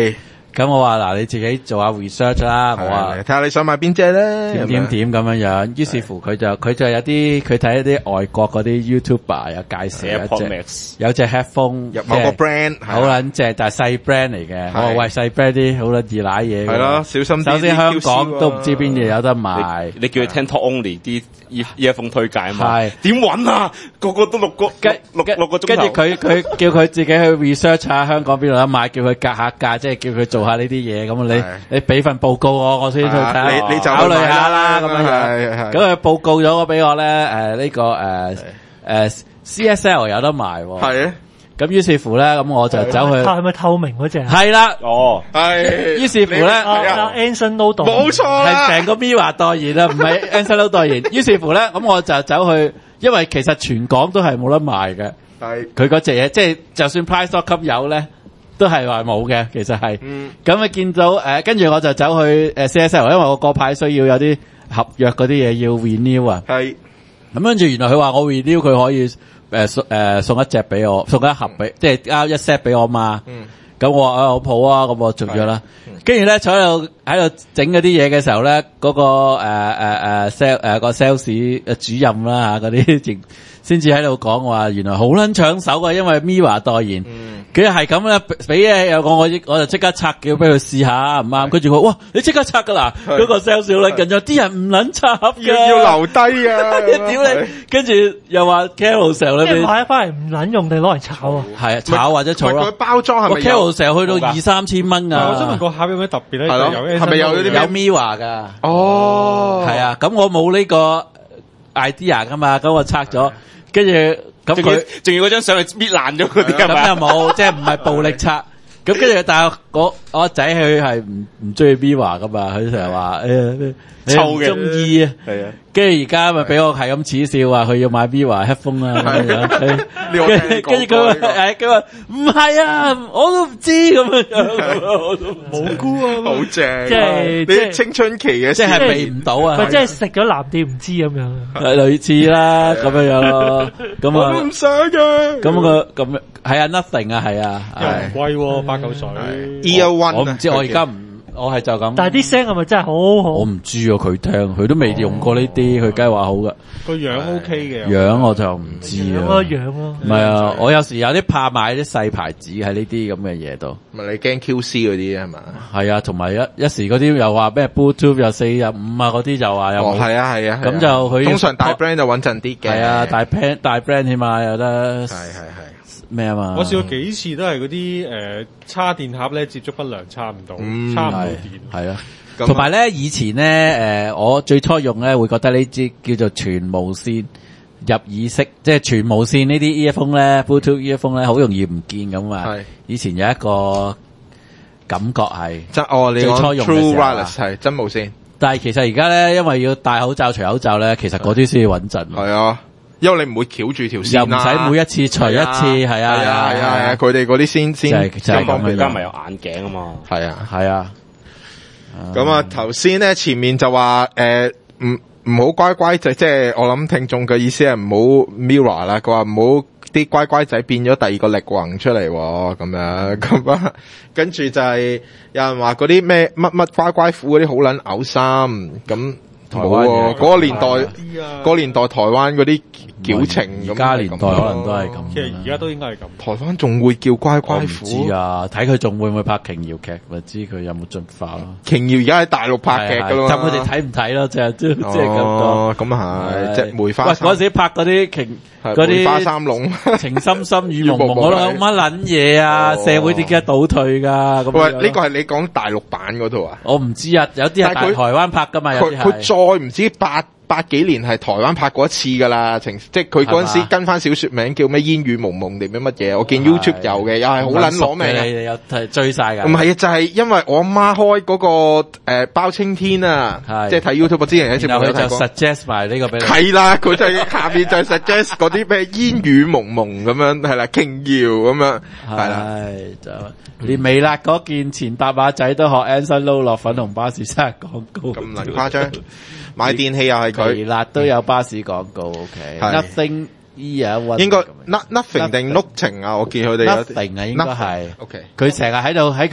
咁我話嗱，你自己做下 research 啦，我話睇下你想買邊隻咧， 點點點咁樣樣。於是乎佢就佢就有啲佢睇一啲外國嗰啲 YouTuber 有介紹一隻有隻 headphone 入某個 brand 好撚正，但係細 brand 嚟嘅。我話喂細 brand 啲好撚易瀨嘢。 係咯，小心啲。 首先香港都唔知邊嘢有得賣。 你叫佢聽 Talk Only 啲 earphone 推介啊嘛。係點揾啊？個個都六個六六個鐘頭。跟住佢佢叫佢自己去 research 下香港邊度得買，叫佢格下價，即係叫佢做下呢啲嘢。咁你你俾份報告我，我先去睇下，你你就考慮下啦。咁樣樣，咁佢報告咗俾我咧，誒呢個誒誒 C S L 有得賣。 係啊。 咁於是乎咧，咁我就走去。 係咪透明嗰隻？ 係啦。 哦。 係。 於是乎咧， 阿 Anson Lo 冇錯啦， 係成個 Mirror 代言啊，唔係 Anson Lo 代言。於是乎咧，咁我就走去，因為其實全港都係冇得賣嘅。係。佢嗰隻嘢，即係就算 Price.com 有咧。都係話冇嘅，其實係。咁啊、嗯、見到誒，跟、呃、住我就走去誒 C S L， 因為我個牌需要有啲合約嗰啲嘢要 renew 啊。係。咁跟住原來佢話我 renew 佢可以誒、呃、送誒、呃、送一隻俾我，送一盒俾，嗯、即係交一 set 俾我嘛。嗯。咁我話啊好好啊，咁我做咗啦。跟住咧坐喺度喺度整嗰啲嘢嘅時候咧，嗰、那個誒誒誒 sell 誒個 sales 主任啦嚇嗰啲先至喺度講話，原來好撚搶手啊，因為 Mirror 代言。嗯。佢係咁咧，俾嘢有個我我就即刻拆叫俾佢試下，唔啱。跟住佢哇，你即刻拆噶啦！嗰個 sales 咧近咗，啲人唔撚拆嘅， 要留低啊！ 屌你！跟住又話 Carousell 咧， 即係買翻嚟唔撚用定攞嚟炒啊？ 係啊，炒或者炒咯。 佢包裝係咪 Carousell 去到二三千蚊啊！ 我想問個盒有咩特別咧？ 係咯，係咪有啲有 Mirror 噶？ 哦， 係啊，咁我冇呢個 idea 噶嘛，咁我拆咗，跟住。咁佢仲要嗰張相係搣爛咗嗰啲係咪？ 咁又冇，即係唔係暴力拆。咁跟住，但係我我仔佢係唔唔中意 Mirror 噶嘛，佢成日話誒， 臭嘅， 中意啊。 係啊。 跟住而家咪俾我係咁恥笑話佢要買 Mirror headphone 啦咁樣。跟住佢誒，佢話唔係啊，我都唔知咁樣。 冇辜啊， 好正。 即係即係青春期嘅， 即係避唔到啊。 佢即係食咗藍店唔知咁樣。 係類似啦，咁樣樣咯。咁啊， 我都唔想嘅。 咁個咁係啊 ，nothing 啊，係啊， 又唔貴喎，八嚿水。 Year One， 我唔知，我而家唔。我係就咁， 但係啲聲係咪真係好好？ 我唔知啊，佢聽佢都未用過呢啲，佢梗係話好噶。 個樣 OK 嘅， 樣我就唔知啊。 個樣咯， 唔係啊，我有時有啲怕買啲細牌子喺呢啲咁嘅嘢度。 咪你驚 Q C 嗰啲係嘛？ 係啊，同埋一一時嗰啲又話咩 Bluetooth 又四入五啊，嗰啲就話又哦係啊係啊， 咁就佢通常大 brand 就穩陣啲嘅。 係啊，大 brand 大 brand 起碼有得係係係。 咩啊嘛？ 我試過幾次都係嗰啲誒插電盒咧接觸不良，插唔到，插唔到電。 係啊，同埋咧以前咧誒，我最初用咧會覺得呢支叫做全無線入耳式，即係全無線呢啲 earphone 咧 ，Bluetooth earphone 咧，好容易唔見咁啊。係以前有一個感覺係真哦，你講 True Wireless 係真無線。 但係其實而家咧，因為要戴口罩除口罩咧，其實嗰啲先穩陣。係啊。 因為你唔會翹住條線啦， 又唔使每一次除一次，係啊， 係啊，係啊，佢哋嗰啲先先， 就係咁樣。 而家咪有眼鏡啊嘛， 係啊， 係啊。 咁啊，頭先咧前面就話誒，唔唔好乖乖仔，即係我諗聽眾嘅意思係唔好 Mirror 啦。佢話唔好啲乖乖仔變咗第二個力宏出嚟咁樣，咁啊，跟住就係有人話嗰啲咩乜乜乖乖虎嗰啲好撚嘔心咁。冇喎，嗰個年代，嗰個年代台灣嗰啲矯情咁，而家年代可能都係咁。 其實而家都應該係咁。 台灣仲會叫乖乖虎？ 我唔知啊，睇佢仲會唔會拍瓊瑤劇，咪知佢有冇進化咯。 瓊瑤而家喺大陸拍劇噶咯， 咁佢哋睇唔睇咯？即係即係咁多。 哦，咁啊係，即係梅花。喂， 嗰時拍嗰啲瓊嗰啲花三龍， 情深深雨濛濛，我諗乜撚嘢啊？社會點解倒退噶？咁喂，呢個係你講大陸版嗰套啊？ 我唔知啊，有啲係台灣拍噶嘛，有啲係。 佢再唔知八八幾年係台灣拍過一次噶啦，情即係佢嗰陣時跟翻小說名叫咩煙雨濛濛定咩乜嘢？我見 YouTube 有嘅，又係好撚攞命。 你有睇追晒噶？ 唔係啊，就係因為我阿媽開嗰個誒包青天啊，即係睇 YouTube 我之前喺節目有睇過。 就 suggest 埋呢個俾你。 係啦，佢就下邊就 suggest 嗰啲咩煙雨濛濛咁樣，係啦，瓊瑤咁樣，係啦， 就連微辣嗰件前搭馬仔都學 Anson Lo 落粉紅巴士生日廣告， 咁撚誇張。買電器又係佢， 微辣都有巴士廣告。OK，Nothing Year One 應該 Nothing 定 Nothing 啊？我見佢哋 Nothing 啊，應該係。 OK， 佢成日喺度喺個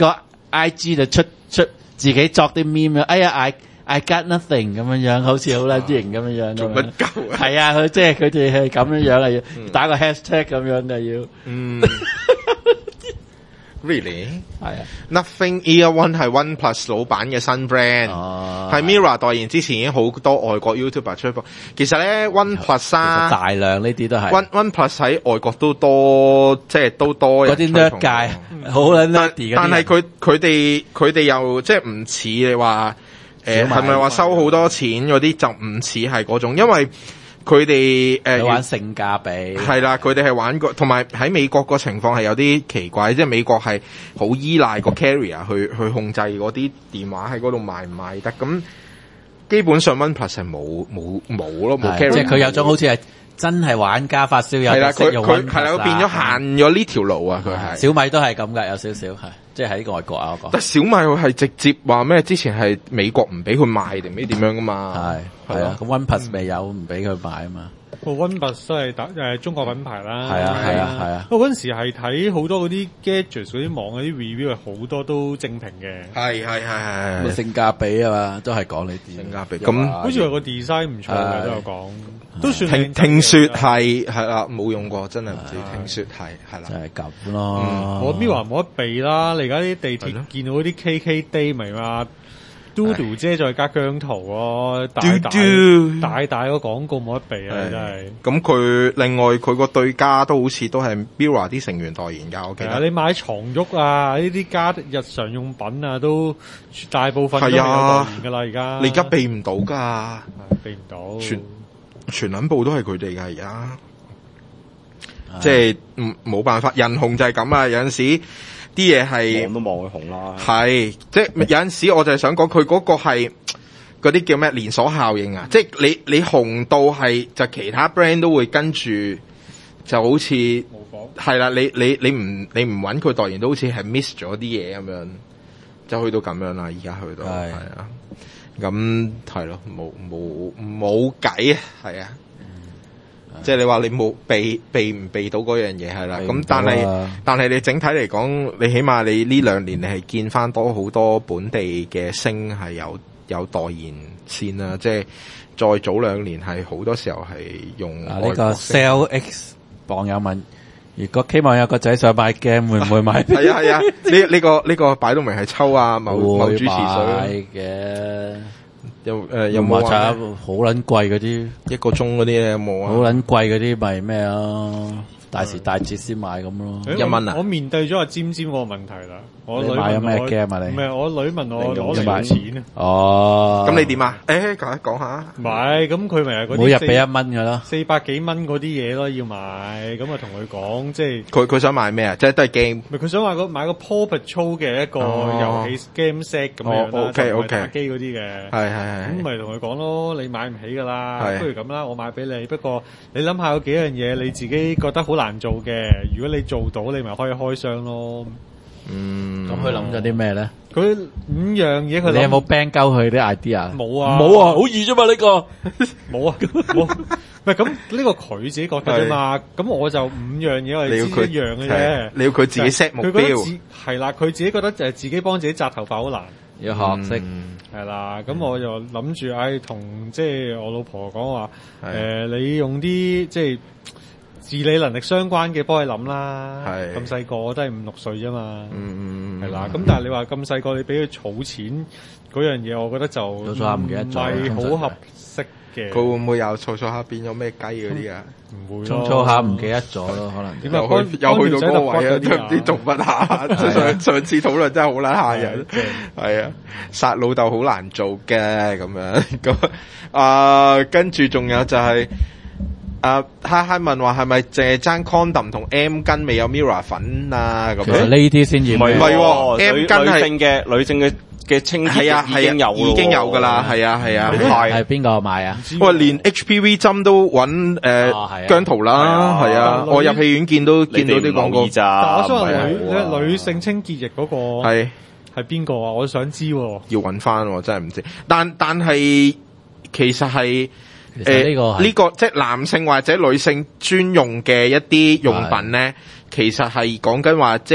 I G 就出出自己作啲 meme， 哎呀 I I got nothing 咁樣樣，好似好撚型咁樣樣。 做乜鳩啊？ 係啊，佢即係佢哋係咁樣樣啊，要打個 hashtag 咁樣嘅要。 嗯。Really？ 係啊 ，Nothing Ear One 係 OnePlus 老闆嘅新 brand， 哦， 係 Mirror 代言之前已經好多外國 YouTuber 出貨。其實咧 OnePlus 啊， 大量呢啲都係 One OnePlus 喺外國都多，即係都多嗰啲 nerd 界，好撚 nerdy 但係佢佢哋佢哋又即係唔似你話誒係咪話收好多錢嗰啲就唔似係嗰種，因為佢哋誒玩性價比係啦，佢哋係玩過，同埋喺美國個情況係有啲奇怪，即係美國係好依賴個 carrier 去去控制嗰啲電話喺嗰度賣唔賣得，咁基本上 OnePlus 係冇冇冇咯，冇 carrier， 即係佢有種好似係真係玩家發燒友係啦，佢用佢係啦，變咗限咗呢條路啊，佢係小米都係咁噶，有少少係，即係喺外國啊，我講。 但小米係直接話咩？之前係美國唔俾佢賣定唔知點樣噶嘛？ 係係啊，咁 OnePlus 未有唔俾佢賣啊嘛。 個 OnePlus 都係打誒中國品牌啦。 係啊係啊係啊。 我嗰陣時係睇好多嗰啲 gadgets 嗰啲網嗰啲 review 係好多都正評嘅。 係係係係。 性價比啊嘛，都係講呢啲性價比。咁好似話個 design 唔錯嘅都有講，都算聽聽説係係啦，冇用過真係唔知。聽説係係啦， 就係咁咯。 我 Mirror 冇得避啦，你而家啲地鐵見到嗰啲 K K Day 咪話。嘟嘟姐再加姜濤喎，大大大大個廣告冇得避啊！真係。咁佢另外佢個對家都好似都係 Mirror 啲成員代言㗎，我記得。 你買床褥啊，呢啲家日常用品啊，都大部分都有代言㗎啦，而家。 你而家避唔到㗎， 避唔到。 全全撚部都係佢哋㗎而家，即係唔冇辦法，人紅就係咁啊！有陣時。啲嘢係望都望佢紅啦， 係即係有陣時我就係想講佢嗰個係嗰啲叫咩連鎖效應啊！即係你你紅到係就其他 brand 都會跟住就好似係啦，你你你唔你唔揾佢代言都好似係 miss 咗啲嘢咁樣，就去到咁樣啦！而家去到係啊，咁係咯，冇冇冇計啊，係啊！即係你話你冇避避唔避到嗰樣嘢係啦，咁但係但係你整體嚟講，你起碼你呢兩年你係見翻多好多本地嘅星係有有代言先啦，即係再早兩年係好多時候係用呢、啊這個 Cell X 網友問，如果希望有個仔想買 game 會唔會買？ 係啊係啊，呢呢、這個呢、這個擺到明係抽啊某某主持水嘅。 有誒有冇話好撚貴嗰啲一個鐘嗰啲有冇啊？ 好撚貴嗰啲咪咩啊？大時大節先買咁咯， 一蚊啊！我面對咗阿尖尖嗰個問題啦。我女買咗咩 game 啊？你唔係我女問我攞零錢啊。 哦， 咁你點啊？誒，講講下。 唔係，咁佢咪係嗰啲每日俾一蚊噶咯， 四百幾蚊嗰啲嘢咯，要買。咁啊，同佢講，即係佢佢想買咩啊？即係都係 game。 咪佢想買個買個 Paw Patrol 嘅一個遊戲 game set 咁樣啦， OK OK。 打機嗰啲嘅。係係係。咁咪同佢講咯，你買唔起噶啦，不如咁啦，我買俾你。不過你諗下有幾樣嘢你自己覺得好難做嘅，如果你做到，你咪可以開箱咯。 嗯，咁佢諗咗啲咩咧？ 佢五樣嘢佢。你有冇 ban 鳩佢啲 idea？ 冇啊， 冇啊，好易啫嘛呢個。 冇啊，冇。唔係咁呢個佢自己覺得啫嘛。咁我就五樣嘢我哋知一樣嘅啫。 你要佢自己 set 目標。 係啦，佢自己覺得就係自己幫自己紮頭髮好難。 要學識。 係啦，咁我就諗住，唉，同即係我老婆講話，誒，你用啲即係。自理能力相關嘅幫佢諗啦，咁細個都係五六歲啫嘛，係、嗯、啦。咁但係你話咁細個你俾佢儲錢嗰樣嘢，我覺得就唔係好合適嘅。佢會唔會又儲儲下變咗咩雞嗰啲啊？ 唔會， 儲儲下唔記得咗咯，可能。 點解又去又去到嗰個位啊？都唔知做乜下。上上次討論真係好撚嚇人，係啊，殺老豆好難做嘅咁樣。咁啊，跟住仲有就係、是。啊！哈哈問話係咪淨係爭 condom 同 M 巾未有 Mirror 粉啊？咁樣呢啲先要唔係喎 M 巾係女性嘅女性嘅嘅清潔已經有已經有噶啦，係啊係啊係。 係邊個買啊？ 喂，連 H P V 針都揾誒姜濤啦，係啊！我入戲院見到見到啲廣告。 但我想話女女性清潔液嗰個係係邊個啊？我想知。 要揾翻，真係唔知。但但係其實係。 誒，呢、呃這個呢、這個即係男性或者女性專用嘅一啲用品咧，其實係講緊話，即係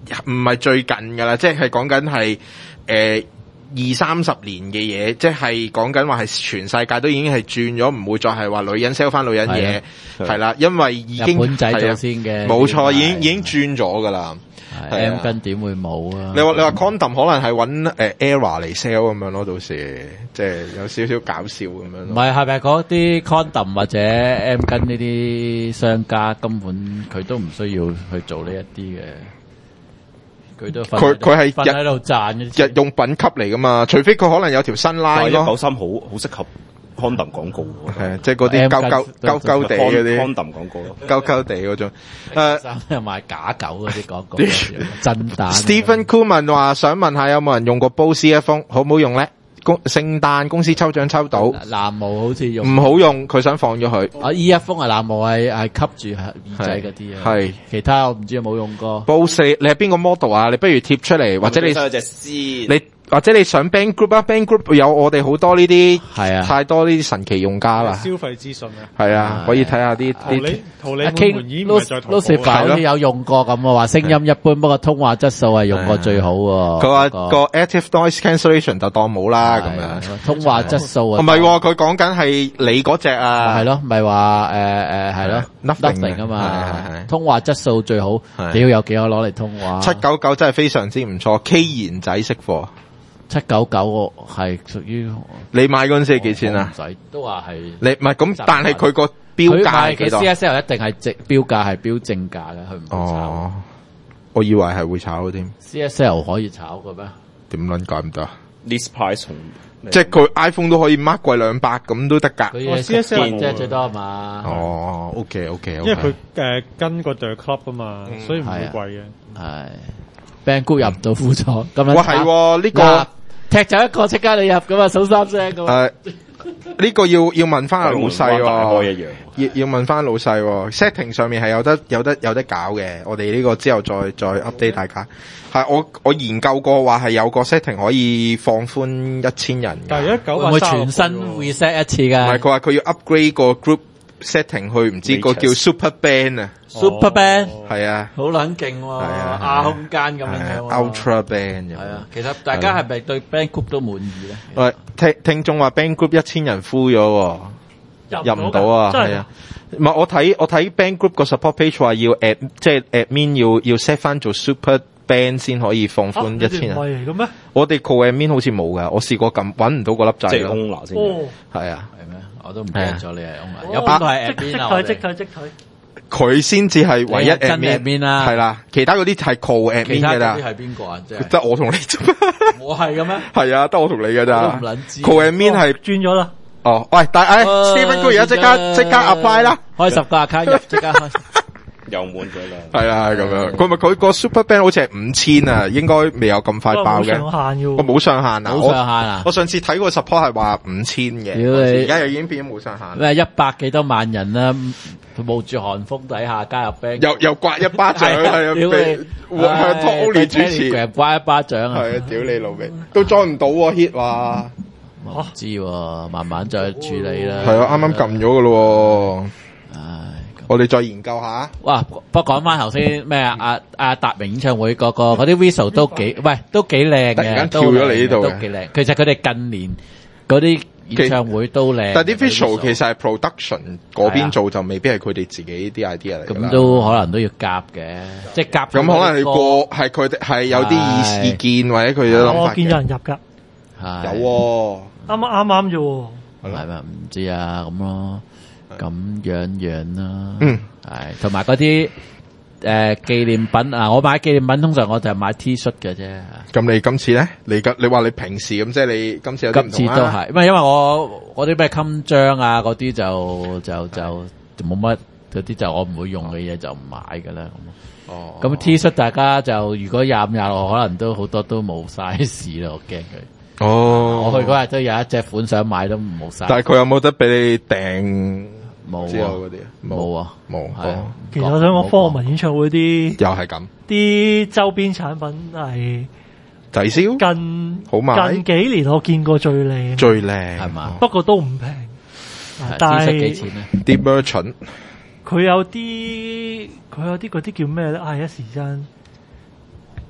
唔係最近噶啦，即係講緊係誒二三十年嘅嘢，即係講緊話係全世界都已經係轉咗，唔會再係話女人 sell 翻女人嘢，係啦，因為已經日本仔做先嘅， 冇錯，已經已經轉咗噶啦。 M 巾點會冇啊？ 你話你話 condom 可能係揾誒 Era 嚟 sell 咁樣咯，到時即係有少少搞笑咁樣。 唔係係咪嗰啲 condom 或者 M 巾呢啲商家根本佢都唔需要去做呢一啲嘅，佢都佢佢係瞓喺度賺嘅日用品級嚟噶嘛，除非佢可能有條新 line 咯。 一九三好好適合 condom 廣告喎， 係啊，即係嗰啲鳩鳩鳩鳩地嗰啲 condom 廣告咯， 鳩鳩地嗰種。誒， 又賣假狗嗰啲廣告，真蛋。 Stephen Kuhlman 話想問下有冇人用過 Bose E F Phone 好唔好用咧？公聖誕公司抽獎抽到， 藍毛好似用唔好用，佢想放咗佢。 啊 E F Phone 係藍毛係係吸住耳仔嗰啲啊， 係其他我唔知有冇用過。 Bose 你係邊個 model 啊？你不如貼出嚟，或者你有隻絲你。或者你上 Band Group 啊 ，Band Group 有我哋好多呢啲， 係啊， 太多呢啲神奇用家啦。 消費資訊啊， 係啊，可以睇下啲啲。圖你阿 King 都都食飯好似有用過咁啊，話聲音一般，不過通話質素係用過最好喎。 佢話個 Active Noise Cancellation 就當冇啦咁樣。 通話質素啊， 唔係，佢講緊係你嗰隻啊。 係咯，咪話誒誒係咯 ，Nothing 啊嘛。通話質素最好，屌有幾可攞嚟通話？ 七九九真係非常之唔錯，K 言仔識貨。 七九九係屬於你買嗰陣時係幾錢啊？ 唔使都話係你唔係咁，但係佢個標價係幾多？ 佢 C S L 一定係直標價係標正價嘅，佢唔會炒。 哦，我以為係會炒嘅添。 C S L 可以炒嘅咩？ 點撚解唔得 ？List price 即係佢 iPhone 都可以 mark 貴兩百咁都得㗎。 佢 C S L 即係最多係嘛？ 哦 ，OK OK， 因為佢誒跟個 The Club 啊嘛，所以唔會貴嘅。 係 Band Group 入唔到副廠咁樣。 哇，係呢個。 踢走一個即刻你入咁啊，數三聲咁。 誒，呢個要要問翻阿老細喎，要要問翻老細喎。setting 上面係有得有得有得搞嘅，我哋呢個之後再再 update 大家。係我我研究過話係有個 setting 可以放寬一千人。 但係而家九百會全新 reset 一次㗎。 唔係，佢話佢要 upgrade 個 group setting 去唔知個叫 super band 啊。 Super Band 係啊， 好撚勁喎，亞空間咁樣喎 ，Ultra Band 係啊，其實大家係咪對 Band Group 都滿意咧？ 喂，聽聽眾話 Band Group 一千人 full 咗，入唔到啊，係啊，唔係我睇我睇 Band Group 個 support page 話要 at 即係 admin 要要 set 翻做 Super Band 先可以放寬一千人。 唔係嚟嘅咩？ 我哋 co-admin 好似冇㗎，我試過撳揾唔到個粒掣。 即係 owner 先。 係啊， 係咩？我都唔記得咗你係 owner。有邊個係 admin 啊？ 即佢即佢即佢。 佢先至係唯一 admin 啦， 係啦，其他嗰啲係 co-admin 嘅啦。 其他嗰啲係邊個啊？即係得我同你啫。 我係嘅咩？ 係啊，得我同你嘅咋。 我都唔撚知。 co-admin 係轉咗啦。 哦，喂，但係 Stephen 哥而家即刻即刻 apply 啦， 開十個 account 入，即刻開。 又滿咗啦。 係啊，咁樣。佢咪佢個 Super Band 好似係五千啊，應該未有咁快爆嘅。 冇上限嘅。 我冇上限啊。 冇上限啊。 我上次睇個 support 係話五千嘅，而家又已經變咗冇上限。 咩一百幾多萬人啦？冒住寒風底下加入 band， 又又刮一巴掌，係啊，俾向 Tony 主持， 刮一巴掌啊！ 係啊，屌你老味，都裝唔到 hit 話， 唔知喎，慢慢再處理啦。 係啊，啱啱撳咗噶咯。 唉， 我哋再研究下。 哇，不過講翻頭先咩啊？阿阿達明演唱會嗰個嗰啲 visual 都幾，喂，都幾靚嘅。 突然間跳咗你呢度都幾靚。其實佢哋近年嗰啲演唱會都靚， 但係啲 visual 其實係 production 嗰邊做，就未必係佢哋自己啲 idea 嚟。 咁都可能都要夾嘅，即係夾。 咁可能係過係佢哋係有啲意意見或者佢哋諗法。 我見有人入㗎， 有啱啱啱啱啫喎， 係咪唔知啊？咁咯，咁樣樣啦。 嗯， 係同埋嗰啲。誒，紀念品啊！我買紀念品通常我就係買 T 恤嘅啫。咁你今次咧？你今你話你平時咁即係你今次有啲唔同啊？ 今次都係，因為因為我嗰啲咩襟章啊，嗰啲就就就冇乜嗰啲就我唔會用嘅嘢就唔買噶啦。咁哦，咁 T 恤大家就如果廿五廿六可能都好多都冇 size 啦，我驚佢。 哦， 我去嗰日都有一隻款想買都冇 size。 但係佢有冇得俾你訂？ 冇啊，嗰啲冇啊， 冇。 其實我想講科文演唱會啲又係咁， 啲周邊產品係滯銷， 近好賣。 近幾年我見過最靚， 最靚係嘛？ 不過都唔平。但係幾錢咧？ 啲 merchant 佢有啲佢有啲嗰啲叫咩咧？啊，一時間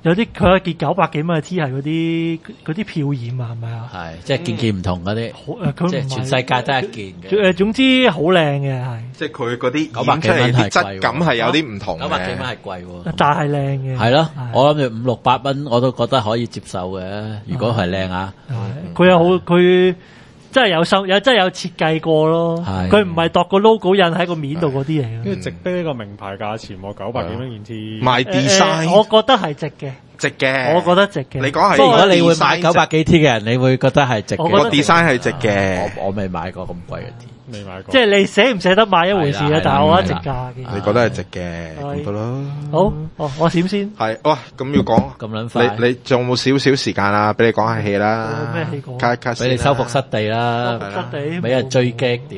有啲佢一件九百幾蚊嘅 T 係嗰啲嗰啲漂染啊，係咪啊？ 係，即係件件唔同嗰啲。 誒，佢即係全世界得一件嘅。 誒，總之好靚嘅係。 即係佢嗰啲九百幾蚊係質感係有啲唔同嘅。 九百幾蚊係貴喎， 但係靚嘅。 係咯，我諗住五六百蚊我都覺得可以接受嘅，如果係靚啊。 佢又好，佢真係有心，有真係有設計過咯。佢唔係度個 logo 印喺個面度嗰啲嚟嘅。 跟住直逼呢個名牌價錢喎，九百幾蚊件 T。 賣 design， 我覺得係值嘅。 值嘅， 我覺得值嘅。 你講係， 如果你會買九百幾 T 嘅人，你會覺得係值嘅。 個 design 係值嘅。 我我未買過咁貴嘅 T， 未買過。 即係你捨唔捨得買一回事啊，但係我覺得值價嘅。 你覺得係值嘅，咁得咯。 好，哦，我閃先。 係，哇，咁要講咁撚快。 你你仲有冇少少時間啊？俾你講下戲啦。 咩戲講？ 卡卡俾你收復失地啦。 收復失地。 俾人追擊。